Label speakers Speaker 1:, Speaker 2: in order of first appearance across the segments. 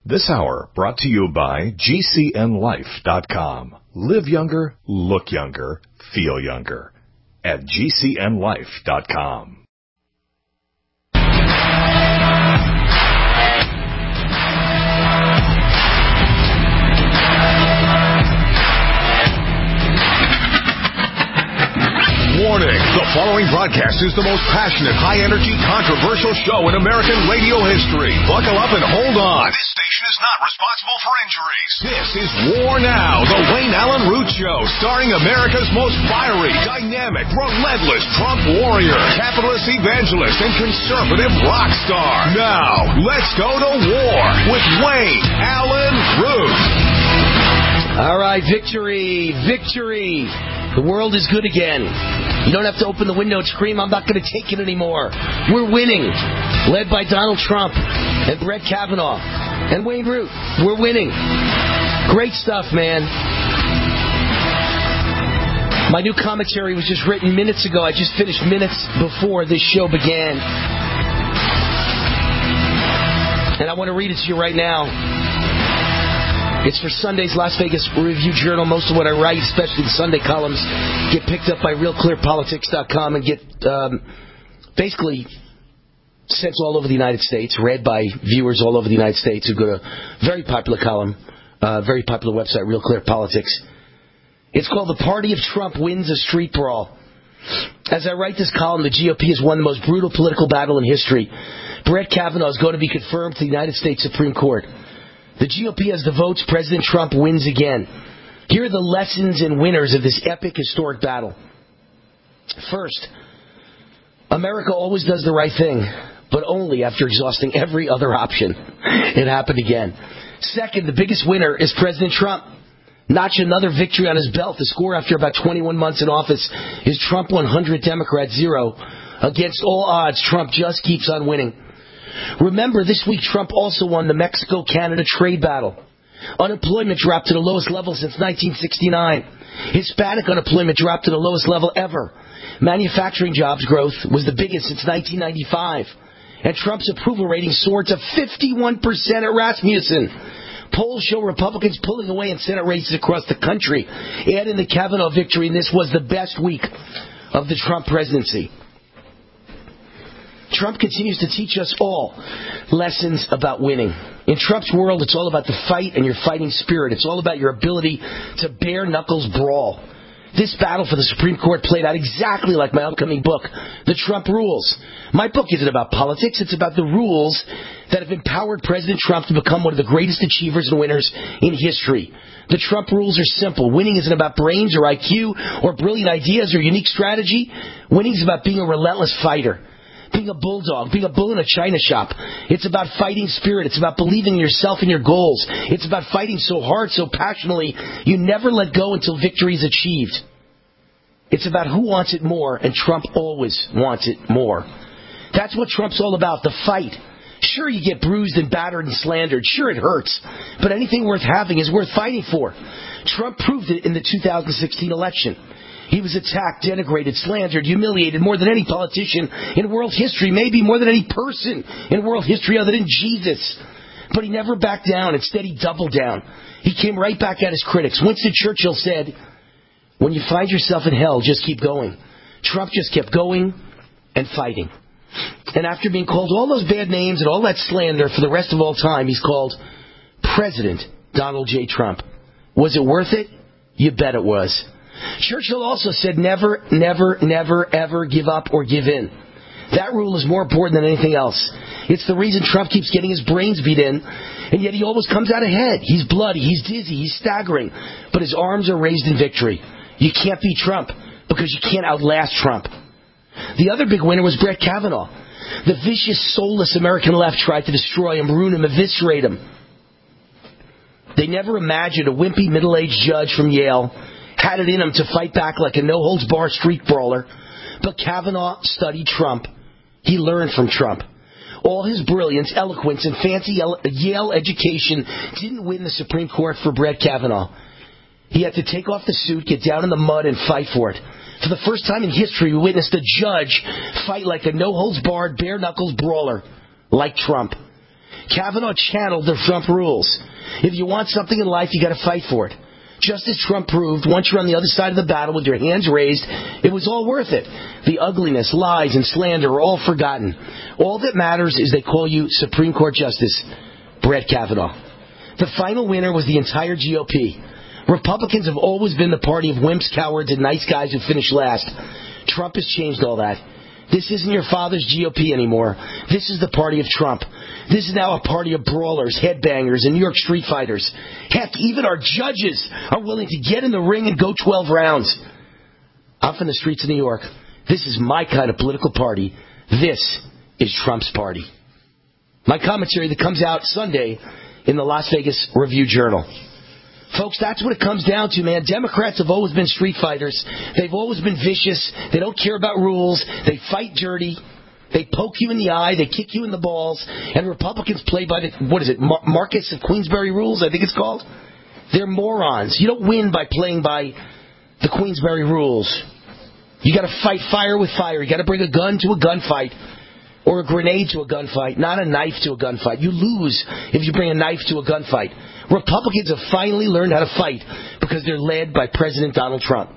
Speaker 1: This hour brought to you by GCNLife.com. Live younger, look younger, feel younger at GCNLife.com. Warning, the following broadcast is the most passionate, high-energy, controversial show in American radio history. Buckle up and hold on. This station is not responsible for injuries. This is War Now, the Wayne Allen Root Show, starring America's most fiery, dynamic, relentless Trump warrior, capitalist evangelist, and conservative rock star. Now, let's go to war with Wayne Allen Root.
Speaker 2: All right, victory, victory. The world is good again. You don't have to open the window and scream, I'm not going to take it anymore. We're winning. Led by Donald Trump and Brett Kavanaugh and Wayne Root. We're winning. Great stuff, man. My new commentary was just written minutes ago. I just finished minutes before this show began. And I want to read it to you right now. It's for Sunday's Las Vegas Review-Journal. Most of what I write, especially the Sunday columns, get picked up by RealClearPolitics.com and get basically sent all over the United States, read by viewers all over the United States who go to a very popular column, very popular website, Real Clear Politics. It's called The Party of Trump Wins a Street Brawl. As I write this column, the GOP has won the most brutal political battle in history. Brett Kavanaugh is going to be confirmed to the United States Supreme Court. The GOP has the votes. President Trump wins again. Here are the lessons and winners of this epic, historic battle. First, America always does the right thing, but only after exhausting every other option. It happened again. Second, the biggest winner is President Trump. Notch another victory on his belt. The score after about 21 months in office is Trump 100, Democrats 0. Against all odds, Trump just keeps on winning. Remember, this week Trump also won the Mexico-Canada trade battle. Unemployment dropped to the lowest level since 1969. Hispanic unemployment dropped to the lowest level ever. Manufacturing jobs growth was the biggest since 1995. And Trump's approval rating soared to 51% at Rasmussen. Polls show Republicans pulling away in Senate races across the country. Add in the Kavanaugh victory, and this was the best week of the Trump presidency. Trump continues to teach us all lessons about winning. In Trump's world, it's all about the fight and your fighting spirit. It's all about your ability to bare knuckles brawl. This battle for the Supreme Court played out exactly like my upcoming book, The Trump Rules. My book isn't about politics. It's about the rules that have empowered President Trump to become one of the greatest achievers and winners in history. The Trump rules are simple. Winning isn't about brains or IQ or brilliant ideas or unique strategy. Winning is about being a relentless fighter. Being a bulldog, being a bull in a china shop. It's about fighting spirit. It's about believing in yourself and your goals. It's about fighting so hard, so passionately, you never let go until victory is achieved. It's about who wants it more, and Trump always wants it more. That's what Trump's all about, the fight. Sure, you get bruised and battered and slandered. Sure, it hurts. But anything worth having is worth fighting for. Trump proved it in the 2016 election. He was attacked, denigrated, slandered, humiliated more than any politician in world history, maybe more than any person in world history other than Jesus. But he never backed down. Instead, he doubled down. He came right back at his critics. Winston Churchill said, when you find yourself in hell, just keep going. Trump just kept going and fighting. And after being called all those bad names and all that slander for the rest of all time, he's called President Donald J. Trump. Was it worth it? You bet it was. Churchill also said never, never, never, ever give up or give in. That rule is more important than anything else. It's the reason Trump keeps getting his brains beat in, and yet he always comes out ahead. He's bloody, he's dizzy, he's staggering, but his arms are raised in victory. You can't beat Trump because you can't outlast Trump. The other big winner was Brett Kavanaugh. The vicious, soulless American left tried to destroy him, ruin him, eviscerate him. They never imagined a wimpy middle-aged judge from Yale had it in him to fight back like a no-holds-barred street brawler. But Kavanaugh studied Trump. He learned from Trump. All his brilliance, eloquence, and fancy Yale education didn't win the Supreme Court for Brett Kavanaugh. He had to take off the suit, get down in the mud, and fight for it. For the first time in history, we witnessed a judge fight like a no-holds-barred, bare-knuckles brawler, like Trump. Kavanaugh channeled the Trump rules. If you want something in life, you got to fight for it. Just as Trump proved, once you're on the other side of the battle with your hands raised, it was all worth it. The ugliness, lies, and slander are all forgotten. All that matters is they call you Supreme Court Justice Brett Kavanaugh. The final winner was the entire GOP. Republicans have always been the party of wimps, cowards, and nice guys who finish last. Trump has changed all that. This isn't your father's GOP anymore. This is the party of Trump. This is now a party of brawlers, headbangers, and New York street fighters. Heck, even our judges are willing to get in the ring and go 12 rounds. I'm from the streets of New York. This is my kind of political party. This is Trump's party. My commentary that comes out Sunday in the Las Vegas Review-Journal. Folks, that's what it comes down to, man. Democrats have always been street fighters. They've always been vicious. They don't care about rules. They fight dirty. They poke you in the eye. They kick you in the balls. And Republicans play by the, Marcus of Queensberry rules, I think it's called? They're morons. You don't win by playing by the Queensberry rules. You got to fight fire with fire. You got to bring a gun to a gunfight. Or a grenade to a gunfight, not a knife to a gunfight. You lose if you bring a knife to a gunfight. Republicans have finally learned how to fight because they're led by President Donald Trump.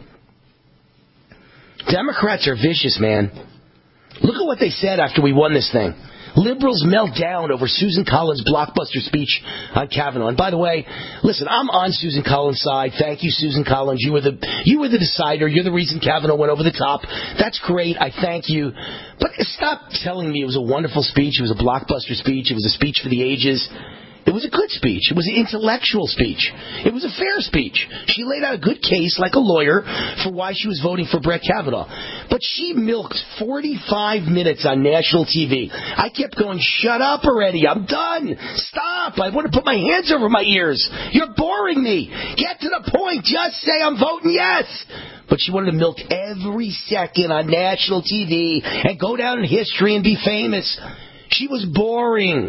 Speaker 2: Democrats are vicious, man. Look at what they said after we won this thing. Liberals melt down over Susan Collins' blockbuster speech on Kavanaugh. And by the way, listen, I'm on Susan Collins' side. Thank you, Susan Collins. You were the decider. You're the reason Kavanaugh went over the top. That's great. I thank you. But stop telling me it was a wonderful speech. It was a blockbuster speech. It was a speech for the ages. It was a good speech. It was an intellectual speech. It was a fair speech. She laid out a good case, like a lawyer, for why she was voting for Brett Kavanaugh. But she milked 45 minutes on national TV. I kept going, shut up already. I'm done. Stop. I want to put my hands over my ears. You're boring me. Get to the point. Just say I'm voting yes. But she wanted to milk every second on national TV and go down in history and be famous. She was boring.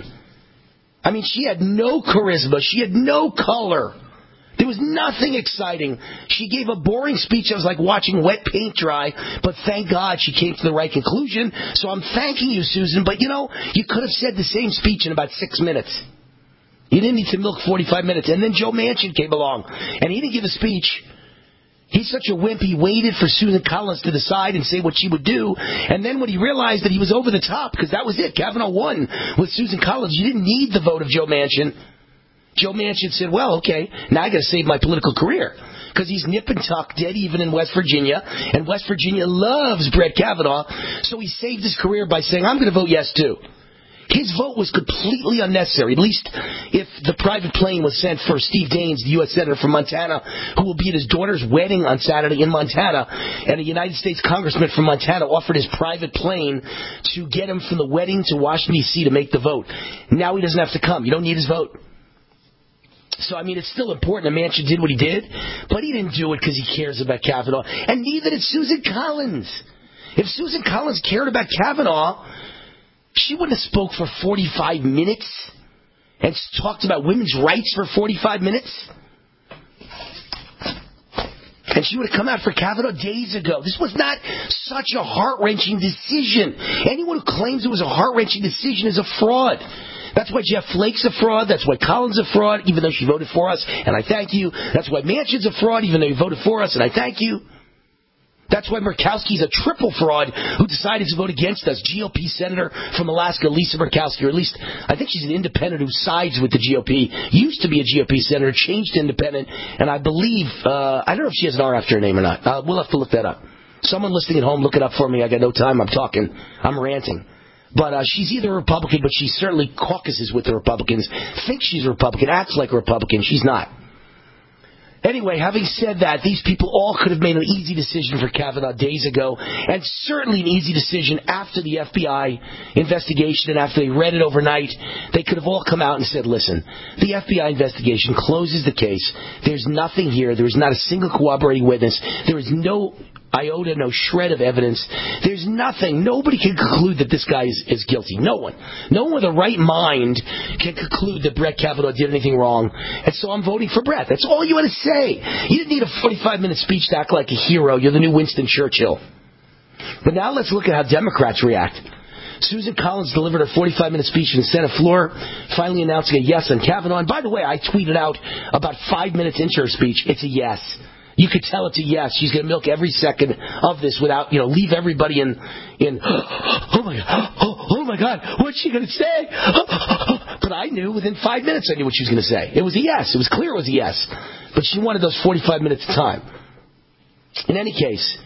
Speaker 2: I mean, she had no charisma. She had no color. There was nothing exciting. She gave a boring speech. I was like watching wet paint dry. But thank God she came to the right conclusion. So I'm thanking you, Susan. But, you could have said the same speech in about 6 minutes. You didn't need to milk 45 minutes. And then Joe Manchin came along. And he didn't give a speech. He's such a wimp, he waited for Susan Collins to decide and say what she would do. And then when he realized that he was over the top, because that was it, Kavanaugh won with Susan Collins, you didn't need the vote of Joe Manchin. Joe Manchin said, well, okay, now I got to save my political career. Because he's nip and tuck, dead even in West Virginia. And West Virginia loves Brett Kavanaugh. So he saved his career by saying, I'm going to vote yes, too. His vote was completely unnecessary, at least if the private plane was sent for Steve Daines, the U.S. Senator from Montana, who will be at his daughter's wedding on Saturday in Montana, and a United States congressman from Montana offered his private plane to get him from the wedding to Washington, D.C. to make the vote. Now he doesn't have to come. You don't need his vote. So, I mean, it's still important that Manchin did what he did, but he didn't do it because he cares about Kavanaugh, and neither did Susan Collins. If Susan Collins cared about Kavanaugh, she wouldn't have spoke for 45 minutes and talked about women's rights for 45 minutes. And she would have come out for Kavanaugh days ago. This was not such a heart-wrenching decision. Anyone who claims it was a heart-wrenching decision is a fraud. That's why Jeff Flake's a fraud. That's why Collins is a fraud, even though she voted for us, and I thank you. That's why Manchin's a fraud, even though he voted for us, and I thank you. That's why Murkowski's a triple fraud who decided to vote against us. GOP Senator from Alaska, Lisa Murkowski, or at least I think she's an independent who sides with the GOP. Used to be a GOP Senator, changed to independent, and I believe, I don't know if she has an R after her name or not. We'll have to look that up. Someone listening at home, look it up for me. I got no time. I'm talking. I'm ranting. But she's either a Republican, but she certainly caucuses with the Republicans, thinks she's a Republican, acts like a Republican. She's not. Anyway, having said that, these people all could have made an easy decision for Kavanaugh days ago, and certainly an easy decision after the FBI investigation and after they read it overnight. They could have all come out and said, listen, the FBI investigation closes the case. There's nothing here. There is not a single corroborating witness. There is no iota, no shred of evidence. There's nothing. Nobody can conclude that this guy is guilty. No one. No one with a right mind can conclude that Brett Kavanaugh did anything wrong. And so I'm voting for Brett. That's all you had to say. You didn't need a 45-minute speech to act like a hero. You're the new Winston Churchill. But now let's look at how Democrats react. Susan Collins delivered her 45-minute speech in the Senate floor, finally announcing a yes on Kavanaugh. And by the way, I tweeted out about 5 minutes into her speech, it's a yes. You could tell it's a yes. She's going to milk every second of this without, leave everybody in oh my God, what's she going to say? But I knew within 5 minutes I knew what she was going to say. It was a yes. It was clear it was a yes. But she wanted those 45 minutes of time. In any case,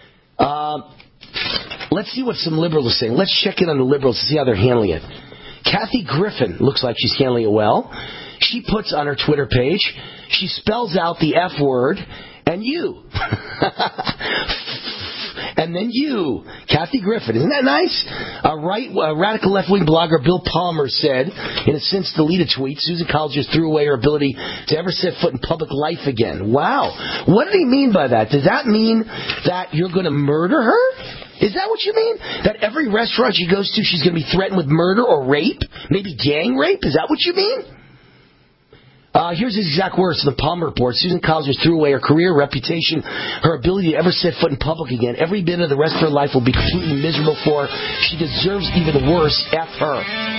Speaker 2: let's see what some liberals are saying. Let's check in on the liberals to see how they're handling it. Kathy Griffin looks like she's handling it well. She puts on her Twitter page, she spells out the F word, and you. And then you, Kathy Griffin. Isn't that nice? A radical left-wing blogger Bill Palmer said, in a since deleted tweet, Susan Collins just threw away her ability to ever set foot in public life again. Wow. What did he mean by that? Does that mean that you're going to murder her? Is that what you mean? That every restaurant she goes to, she's going to be threatened with murder or rape? Maybe gang rape? Is that what you mean? Here's his exact words from the Palmer Report. Susan Collins threw away her career, reputation, her ability to ever set foot in public again. Every bit of the rest of her life will be completely miserable for her. She deserves even worse. F her.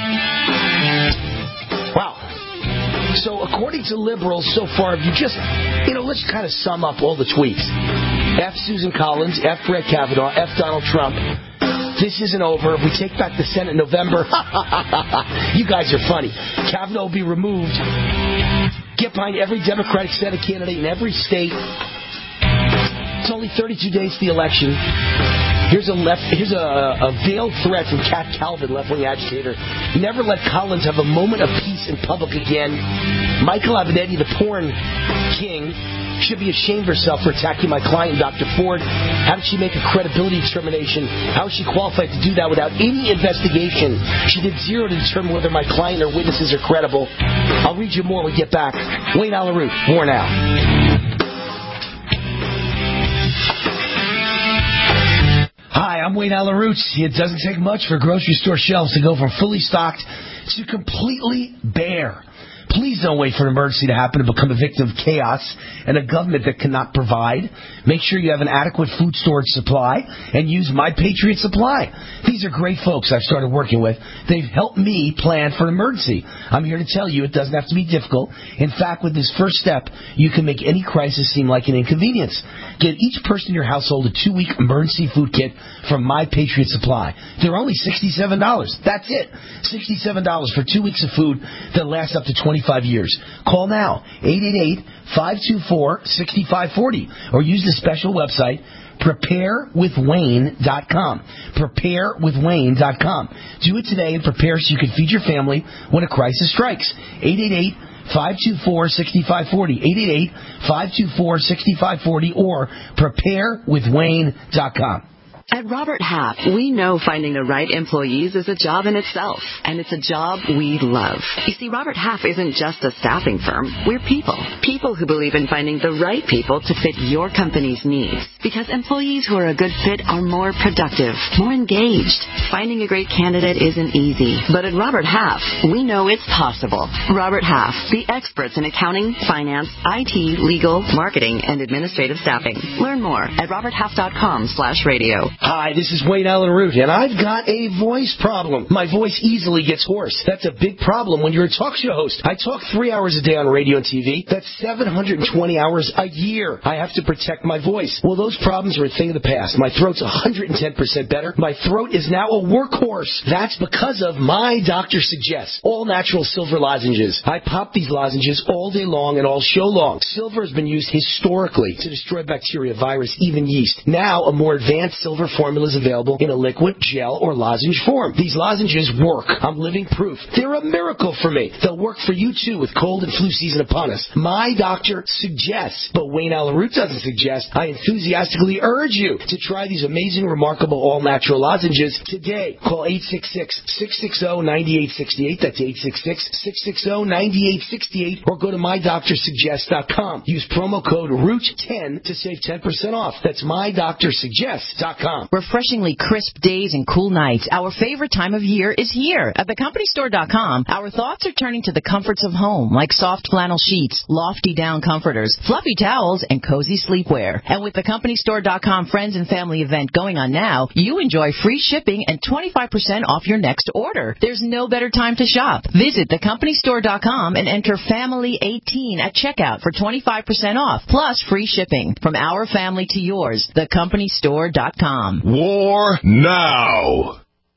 Speaker 2: Wow. So according to liberals so far, if you just, let's kind of sum up all the tweets. F Susan Collins, F Brett Kavanaugh, F Donald Trump. This isn't over. If we take back the Senate in November, you guys are funny. Kavanaugh will be removed. Get behind every Democratic Senate candidate in every state. It's only 32 days to the election. Here's a veiled threat from Kat Calvin, left-wing agitator. Never let Collins have a moment of peace in public again. Michael Avenatti, the porn king, should be ashamed of herself for attacking my client, Dr. Ford. How did she make a credibility determination? How is she qualified to do that without any investigation? She did zero to determine whether my client or witnesses are credible. I'll read you more when we get back. Wayne Allyn Root, more now. Hi, I'm Wayne Allyn Root. It doesn't take much for grocery store shelves to go from fully stocked to completely bare. Please don't wait for an emergency to happen to become a victim of chaos and a government that cannot provide. Make sure you have an adequate food storage supply and use My Patriot Supply. These are great folks I've started working with. They've helped me plan for an emergency. I'm here to tell you it doesn't have to be difficult. In fact, with this first step, you can make any crisis seem like an inconvenience. Get each person in your household a 2-week emergency food kit from My Patriot Supply. They're only $67. That's it. $67 for 2 weeks of food that lasts up to 25 years. Call now, 888-524-6540, or use the special website, preparewithwayne.com. Preparewithwayne.com. Do it today and prepare so you can feed your family when a crisis strikes. 888-524-6540. 888-524-6540 or preparewithwayne.com.
Speaker 3: At Robert Half, we know finding the right employees is a job in itself, and it's a job we love. You see, Robert Half isn't just a staffing firm. We're people. People who believe in finding the right people to fit your company's needs. Because employees who are a good fit are more productive, more engaged. Finding a great candidate isn't easy, but at Robert Half, we know it's possible. Robert Half, the experts in accounting, finance, IT, legal, marketing, and administrative staffing. Learn more at roberthalf.com/radio.
Speaker 2: Hi, this is Wayne Allyn Root, and I've got a voice problem. My voice easily gets hoarse. That's a big problem when you're a talk show host. I talk 3 hours a day on radio and TV. That's 720 hours a year. I have to protect my voice. Well, those problems are a thing of the past. My throat's 110% better. My throat is now a workhorse. That's because of My Doctor Suggests, all natural silver lozenges. I pop these lozenges all day long and all show long. Silver has been used historically to destroy bacteria, virus, even yeast. Now, a more advanced silver formula is available in a liquid, gel, or lozenge form. These lozenges work. I'm living proof. They're a miracle for me. They'll work for you, too, with cold and flu season upon us. My Doctor Suggests, but Wayne Allyn Root doesn't suggest. I enthusiastically urge you to try these amazing, remarkable, all-natural lozenges today. Call 866-660-9868. That's 866-660-9868. Or go to MyDoctorSuggest.com. Use promo code ROOT10 to save 10% off. That's MyDoctorSuggest.com. CompanyStore.com.
Speaker 4: Refreshingly crisp days and cool nights. Our favorite time of year is here. At theCompanyStore.com, our thoughts are turning to the comforts of home, like soft flannel sheets, lofty down comforters, fluffy towels, and cozy sleepwear. And with the CompanyStore.com Friends and Family event going on now, you enjoy free shipping and 25% off your next order. There's no better time to shop. Visit theCompanyStore.com and enter Family18 at checkout for 25% off, plus free shipping. From our family to yours, theCompanyStore.com.
Speaker 1: War now.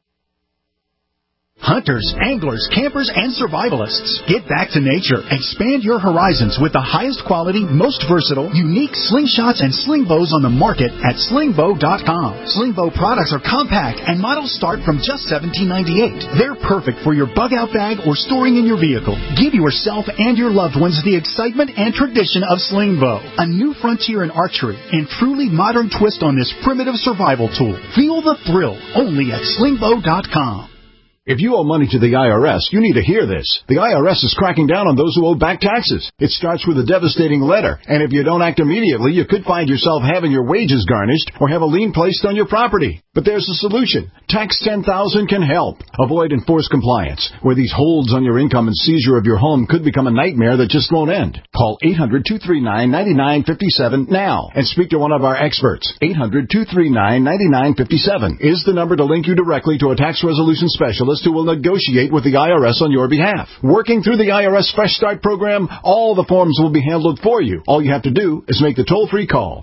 Speaker 5: Hunters, anglers, campers, and survivalists. Get back to nature. Expand your horizons with the highest quality, most versatile, unique slingshots and sling bows on the market at slingbow.com. Slingbow products are compact and models start from just $17.98. They're perfect for your bug-out bag or storing in your vehicle. Give yourself and your loved ones the excitement and tradition of Slingbow, a new frontier in archery and truly modern twist on this primitive survival tool. Feel the thrill only at slingbow.com.
Speaker 6: If you owe money to the IRS, you need to hear this. The IRS is cracking down on those who owe back taxes. It starts with a devastating letter, and if you don't act immediately, you could find yourself having your wages garnished or have a lien placed on your property. But there's a solution. Tax 10,000 can help. Avoid enforced compliance, where these holds on your income and seizure of your home could become a nightmare that just won't end. Call 800-239-9957 now and speak to one of our experts. 800-239-9957 is the number to link you directly to a tax resolution specialist who will negotiate with the IRS on your behalf. Working through the IRS Fresh Start program, all the forms will be handled for you. All you have to do is make the toll-free call,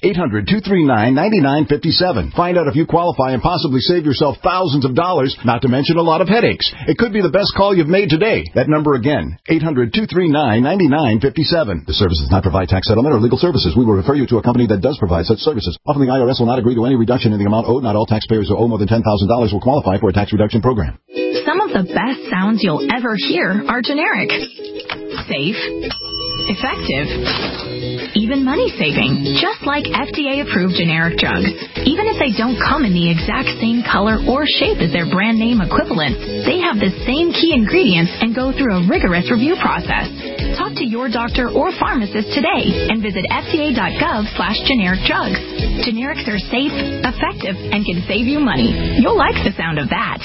Speaker 6: 800-239-9957. Find out if you qualify and possibly save yourself thousands of dollars, not to mention a lot of headaches. It could be the best call you've made today. That number again, 800-239-9957. The service does not provide tax settlement or legal services. We will refer you to a company that does provide such services. Often the IRS will not agree to any reduction in the amount owed. Not all taxpayers who owe more than $10,000 will qualify for a tax reduction program.
Speaker 7: Some of the best sounds you'll ever hear are generic, safe, effective, even money-saving, just like FDA-approved generic drugs. Even if they don't come in the exact same color or shape as their brand name equivalent, they have the same key ingredients and go through a rigorous review process. Talk to your doctor or pharmacist today and visit fda.gov/generic drugs. Generics are safe, effective, and can save you money. You'll like the sound of that.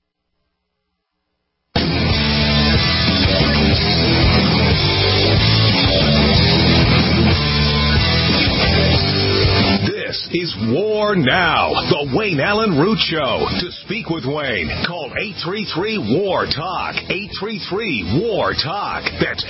Speaker 1: This is War Now, the Wayne Allen Root Show. To speak with Wayne, call 833-WAR-TALK, 833-WAR-TALK. That's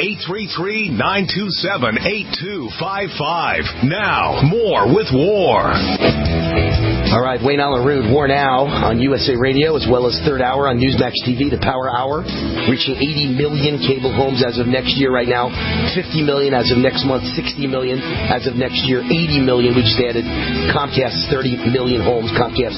Speaker 1: 833-927-8255. Now, more with War.
Speaker 2: All right, Wayne Allen Root, War Now on USA Radio, as well as third hour on Newsmax TV, the Power Hour, reaching 80 million cable homes as of next year right now, 50 million as of next month, 60 million as of next year, 80 million. We just added Comcast's 30 million homes, Comcast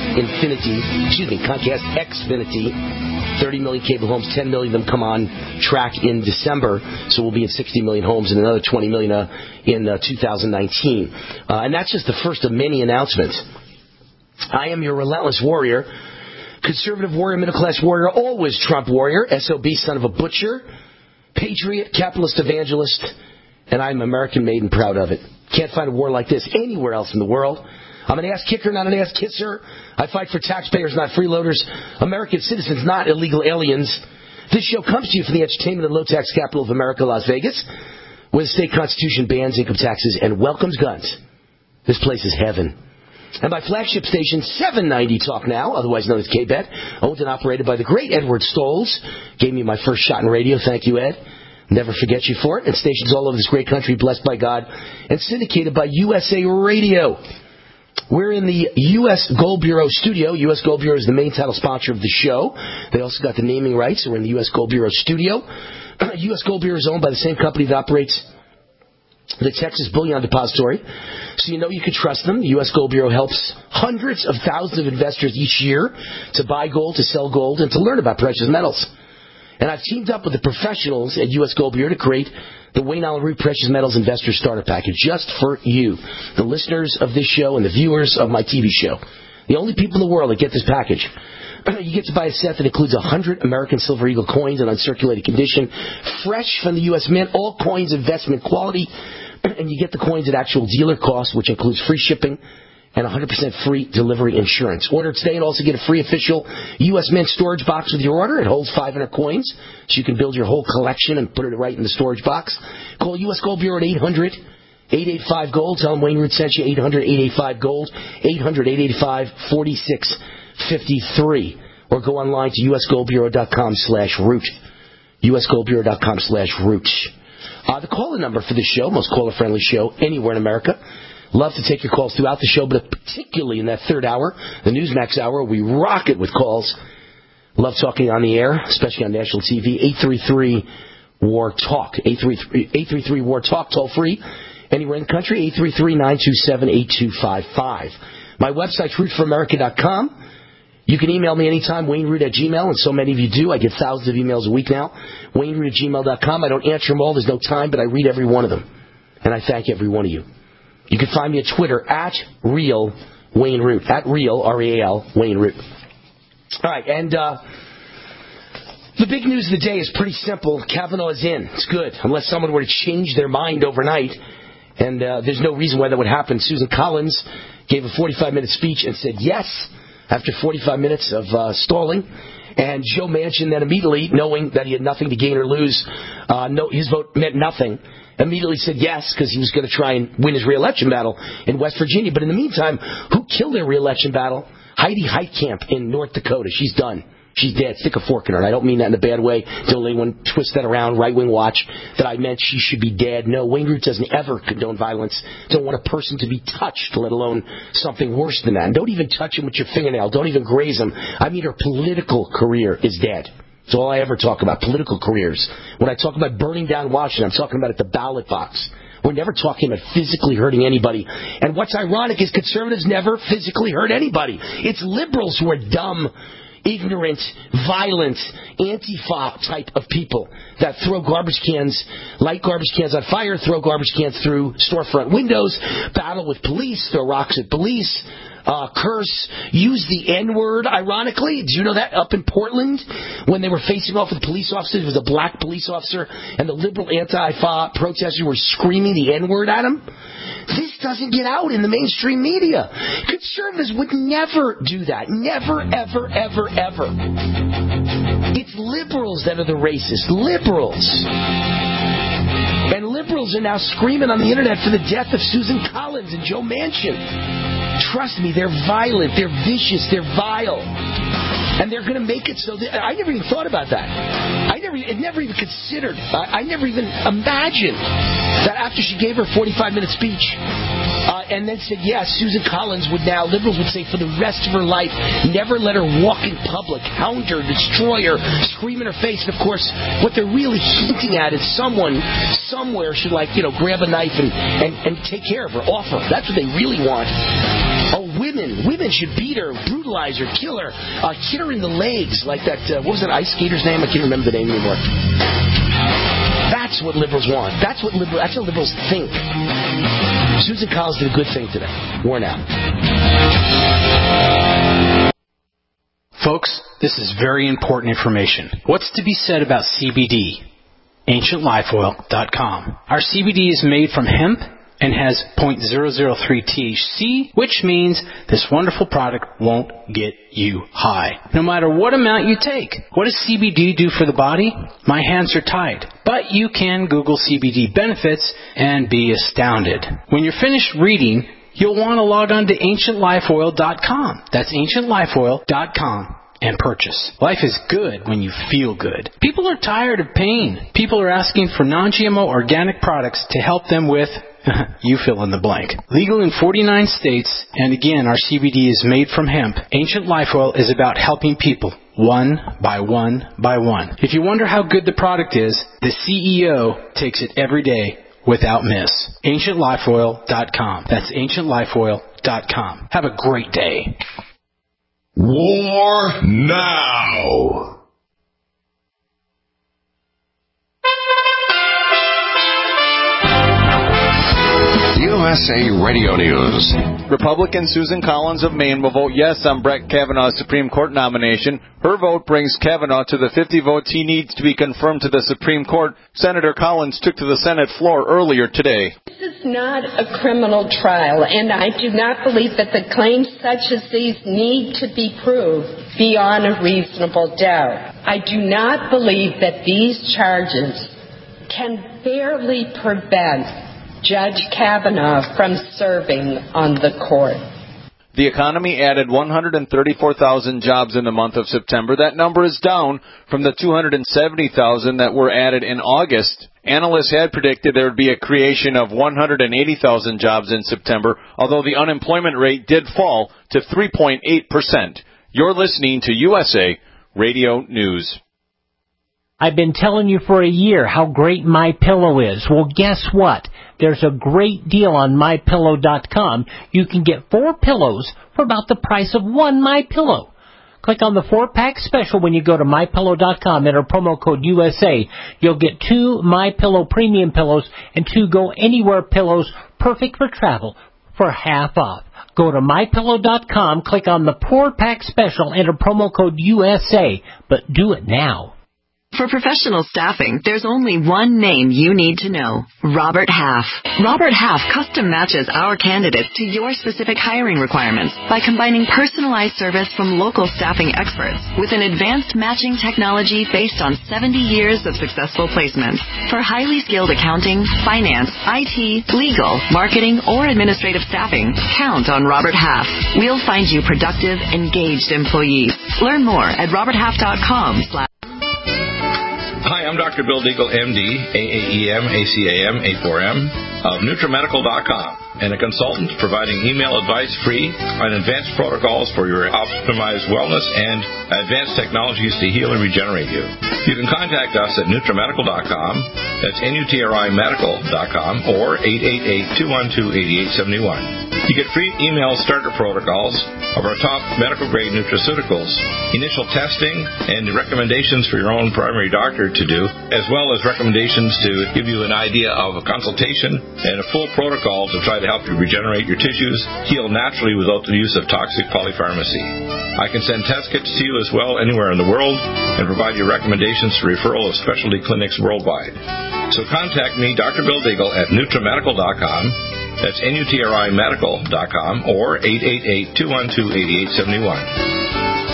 Speaker 2: Xfinity, 30 million cable homes, 10 million of them come on track in December, so we'll be at 60 million homes and another 20 million in 2019. And that's just the first of many announcements. I am your relentless warrior, conservative warrior, middle-class warrior, always Trump warrior, SOB, son of a butcher, patriot, capitalist evangelist, and I'm American-made and proud of it. Can't find a war like this anywhere else in the world. I'm an ass-kicker, not an ass-kisser. I fight for taxpayers, not freeloaders, American citizens, not illegal aliens. This show comes to you from the entertainment and low-tax capital of America, Las Vegas, where the state constitution bans income taxes and welcomes guns. This place is heaven. And my flagship station, 790 Talk Now, otherwise known as KBET, owned and operated by the great Edward Stolz. Gave me my first shot in radio. Thank you, Ed. Never forget you for it. And stations all over this great country, blessed by God, and syndicated by USA Radio. We're in the U.S. Gold Bureau studio. U.S. Gold Bureau is the main title sponsor of the show. They also got the naming rights, so we're in the U.S. Gold Bureau studio. U.S. Gold Bureau is owned by the same company that operates the Texas Bullion Depository, so you know you can trust them. The U.S. Gold Bureau helps hundreds of thousands of investors each year to buy gold, to sell gold, and to learn about precious metals. And I've teamed up with the professionals at U.S. Gold Bureau to create the Wayne Allen Root Precious Metals Investor Starter Package just for you, the listeners of this show and the viewers of my TV show. The only people in the world that get this package. You get to buy a set that includes 100 American Silver Eagle coins in uncirculated condition, fresh from the U.S. Mint, all coins investment quality, and you get the coins at actual dealer cost, which includes free shipping and 100% free delivery insurance. Order today and also get a free official U.S. Mint storage box with your order. It holds 500 coins, so you can build your whole collection and put it right in the storage box. Call U.S. Gold Bureau at 800-885-GOLD. Tell them Wayne Root sent you, 800-885-GOLD, 800-885-4653. Or go online to usgoldbureau.com/root. usgoldbureau.com/root. The caller number for this show, most caller-friendly show anywhere in America. Love to take your calls throughout the show, but particularly in that third hour, the Newsmax hour, we rock it with calls. Love talking on the air, especially on national TV. 833-WAR-TALK. 833-WAR-TALK, toll free. Anywhere in the country, 833-927-8255. My website's rootforamerica.com. You can email me anytime, WayneRoot@gmail, and so many of you do. I get thousands of emails a week now. WayneRoot@gmail.com. I don't answer them all. There's no time, but I read every one of them. And I thank every one of you. You can find me at Twitter, @RealWayneRoot. @Real, R-E-A-L, Wayne Root. All right, and the big news of the day is pretty simple. Kavanaugh is in. It's good, unless someone were to change their mind overnight. And there's no reason why that would happen. Susan Collins gave a 45-minute speech and said yes after 45 minutes of stalling. And Joe Manchin then immediately, knowing that he had nothing to gain or lose, his vote meant nothing, immediately said yes because he was going to try and win his re-election battle in West Virginia. But in the meantime, who killed their re-election battle? Heidi Heitkamp in North Dakota. She's done. She's dead. Stick a fork in her. And I don't mean that in a bad way. Don't anyone twist that around, right-wing watch, that I meant she should be dead. No, Wayne Root doesn't ever condone violence. Don't want a person to be touched, let alone something worse than that. And don't even touch him with your fingernail. Don't even graze him. I mean, her political career is dead. That's all I ever talk about, political careers. When I talk about burning down Washington, I'm talking about at the ballot box. We're never talking about physically hurting anybody. And what's ironic is conservatives never physically hurt anybody. It's liberals who are dumb, ignorant, violent, Antifa type of people that throw garbage cans, light garbage cans on fire, throw garbage cans through storefront windows, battle with police, throw rocks at police, curse, use the N-word, ironically. Did you know that up in Portland, when they were facing off with police officers, it was a black police officer, and the liberal Antifa protesters were screaming the N-word at him? This doesn't get out in the mainstream media. Conservatives would never do that. Never, ever, ever, ever. It's liberals that are the racists. Liberals. And liberals are now screaming on the internet for the death of Susan Collins and Joe Manchin. Trust me, they're violent, they're vicious, they're vile. And they're going to make it so that... I never even thought about that. It never even considered. I never even imagined that after she gave her 45-minute speech and then said yes, Susan Collins would now, liberals would say for the rest of her life, never let her walk in public, hound her, destroy her, scream in her face. And of course, what they're really hinting at is someone somewhere should grab a knife and take care of her, off her. That's what they really want. Oh, women should beat her, brutalize her, kill her, hit her in the legs like that. What was that ice skater's name? I can't remember the name anymore. That's what liberals want. That's how liberals think. Susan Collins did a good thing today. War now.
Speaker 8: Folks, this is very important information. What's to be said about CBD? AncientLifeOil.com. Our CBD is made from hemp and has 0.003 THC, which means this wonderful product won't get you high, no matter what amount you take. What does CBD do for the body? My hands are tied. But you can Google CBD benefits and be astounded. When you're finished reading, you'll want to log on to AncientLifeOil.com. That's AncientLifeOil.com. And purchase. Life is good when you feel good. People are tired of pain. People are asking for non-GMO organic products to help them with you fill in the blank. Legal in 49 states, and again, our CBD is made from hemp. Ancient Life Oil is about helping people one by one by one. If you wonder how good the product is, the CEO takes it every day without miss. AncientLifeOil.com. That's AncientLifeOil.com. Have a great day.
Speaker 1: War now. USA Radio News.
Speaker 9: Republican Susan Collins of Maine will vote yes on Brett Kavanaugh's Supreme Court nomination. Her vote brings Kavanaugh to the 50 votes he needs to be confirmed to the Supreme Court. Senator Collins took to the Senate floor earlier today.
Speaker 10: This is not a criminal trial, and I do not believe that the claims such as these need to be proved beyond a reasonable doubt. I do not believe that these charges can barely prevent Judge Kavanaugh from serving on the court.
Speaker 9: The economy added 134,000 jobs in the month of September. That number is down from the 270,000 that were added in August. Analysts had predicted there would be a creation of 180,000 jobs in September, although the unemployment rate did fall to 3.8%. You're listening to USA Radio News.
Speaker 11: I've been telling you for a year how great MyPillow is. Well, guess what? There's a great deal on MyPillow.com. You can get 4 pillows for about the price of 1 MyPillow. Click on the 4-pack special when you go to MyPillow.com. Enter promo code USA. You'll get 2 MyPillow premium pillows and 2 Go Anywhere pillows, perfect for travel, for half off. Go to MyPillow.com, click on the 4-pack special, enter promo code USA, but do it now.
Speaker 3: For professional staffing, there's only one name you need to know: Robert Half. Robert Half custom matches our candidates to your specific hiring requirements by combining personalized service from local staffing experts with an advanced matching technology based on 70 years of successful placements. For highly skilled accounting, finance, IT, legal, marketing, or administrative staffing, count on Robert Half. We'll find you productive, engaged employees. Learn more at roberthalf.com/.
Speaker 12: Hi, I'm Dr. Bill Deagle, MD, AAEM, ACAM, A4M, of NutriMedical.com, and a consultant providing email advice free on advanced protocols for your optimized wellness and advanced technologies to heal and regenerate you. You can contact us at NutriMedical.com, that's NutriMedical.com, or 888-212-8871. You get free email starter protocols of our top medical-grade nutraceuticals, initial testing, and recommendations for your own primary doctor to do, as well as recommendations to give you an idea of a consultation and a full protocol to try to help you regenerate your tissues, heal naturally without the use of toxic polypharmacy. I can send test kits to you as well anywhere in the world and provide you recommendations for referral of specialty clinics worldwide. So contact me, Dr. Bill Deagle, at NutriMedical.com. That's NutriMedical.com or 888-212-8871.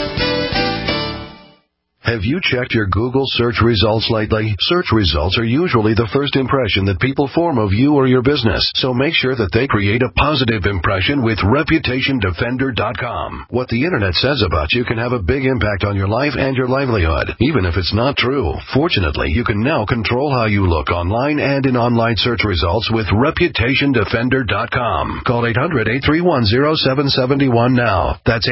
Speaker 13: Have you checked your Google search results lately? Search results are usually the first impression that people form of you or your business, so make sure that they create a positive impression with ReputationDefender.com. What the Internet says about you can have a big impact on your life and your livelihood, even if it's not true. Fortunately, you can now control how you look online and in online search results with ReputationDefender.com. Call 800-831-0771 now. That's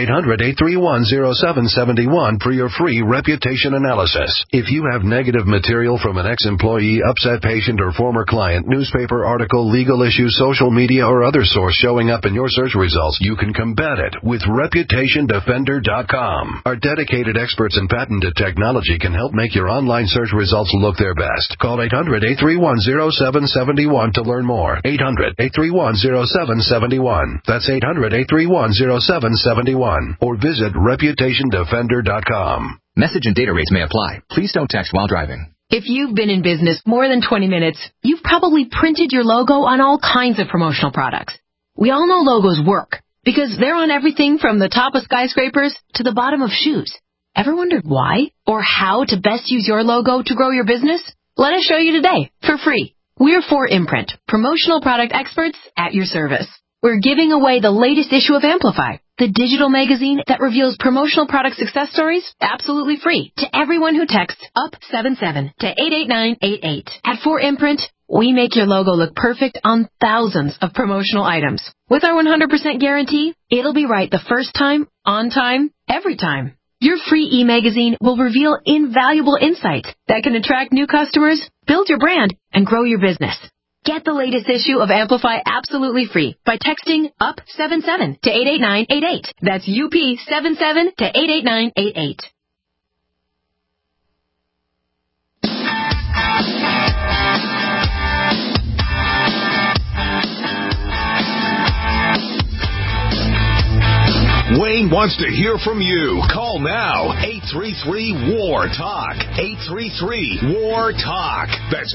Speaker 13: 800-831-0771 for your free reputation analysis. If you have negative material from an ex-employee, upset patient, or former client, newspaper article, legal issue, social media, or other source showing up in your search results, you can combat it with ReputationDefender.com. Our dedicated experts in patented technology can help make your online search results look their best. Call 800-831-0771 to learn more. 800-831-0771. That's 800-831-0771. Or visit ReputationDefender.com.
Speaker 14: Message and data rates may apply. Please don't text while driving.
Speaker 15: If you've been in business more than 20 minutes, you've probably printed your logo on all kinds of promotional products. We all know logos work because they're on everything from the top of skyscrapers to the bottom of shoes. Ever wondered why or how to best use your logo to grow your business? Let us show you today for free. We're 4imprint, promotional product experts at your service. We're giving away the latest issue of Amplify, the digital magazine that reveals promotional product success stories absolutely free to everyone who texts UP77 to 88988. At 4imprint, we make your logo look perfect on thousands of promotional items. With our 100% guarantee, it'll be right the first time, on time, every time. Your free e-magazine will reveal invaluable insights that can attract new customers, build your brand, and grow your business. Get the latest issue of Amplify absolutely free by texting UP77 to 88988. That's UP77 to 88988.
Speaker 1: Weigh Wayne wants to hear from you. Call now. 833-WAR-TALK. 833-WAR-TALK. That's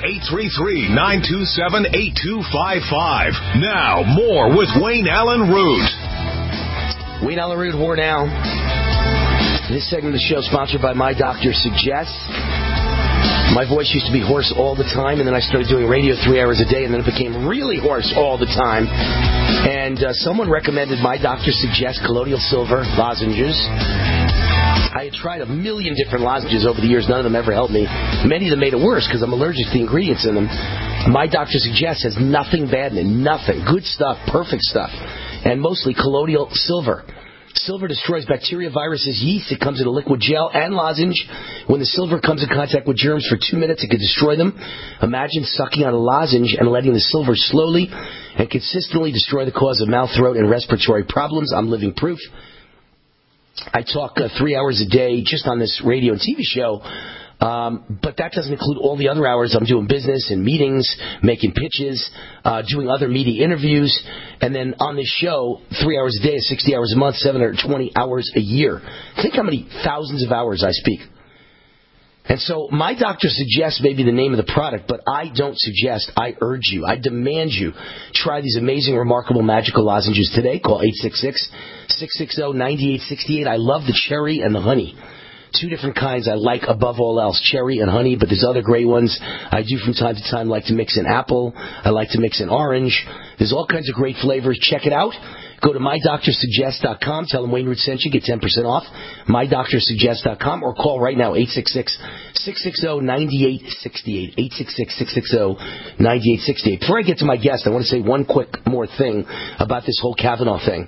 Speaker 1: 833-927-8255. Now, more with Wayne Allen Root.
Speaker 2: Wayne Allen Root, War Now. This segment of the show is sponsored by My Doctor Suggests. My voice used to be hoarse all the time, and then I started doing radio 3 hours a day, and then it became really hoarse all the time. And someone recommended My Doctor Suggests Colloidal Silver lozenges. I had tried a million different lozenges over the years. None of them ever helped me. Many of them made it worse because I'm allergic to the ingredients in them. My Doctor Suggests has nothing bad in it. Nothing. Good stuff. Perfect stuff. And mostly colloidal silver. Silver destroys bacteria, viruses, yeast. It comes in a liquid gel and lozenge. When the silver comes in contact with germs for 2 minutes, it can destroy them. Imagine sucking on a lozenge and letting the silver slowly and consistently destroy the cause of mouth, throat, and respiratory problems. I'm living proof. I talk 3 hours a day just on this radio and TV show. But that doesn't include all the other hours I'm doing business and meetings, making pitches, doing other media interviews, and then on this show, 3 hours a day, 60 hours a month, 720 hours a year. Think how many thousands of hours I speak. And so My Doctor Suggests may be the name of the product, but I don't suggest. I urge you. I demand you try these amazing, remarkable, magical lozenges today. Call 866-660-9868. I love the cherry and the honey. 2 different kinds I like above all else, cherry and honey, but there's other great ones I do from time to time. Like to mix in apple. I like to mix in orange. There's all kinds of great flavors. Check it out. Go to MyDoctorSuggest.com. Tell them Wayne Root sent you. Get 10% off. MyDoctorSuggest.com or call right now, 866-660-9868. 866-660-9868. Before I get to my guest, I want to say one quick more thing about this whole Kavanaugh thing.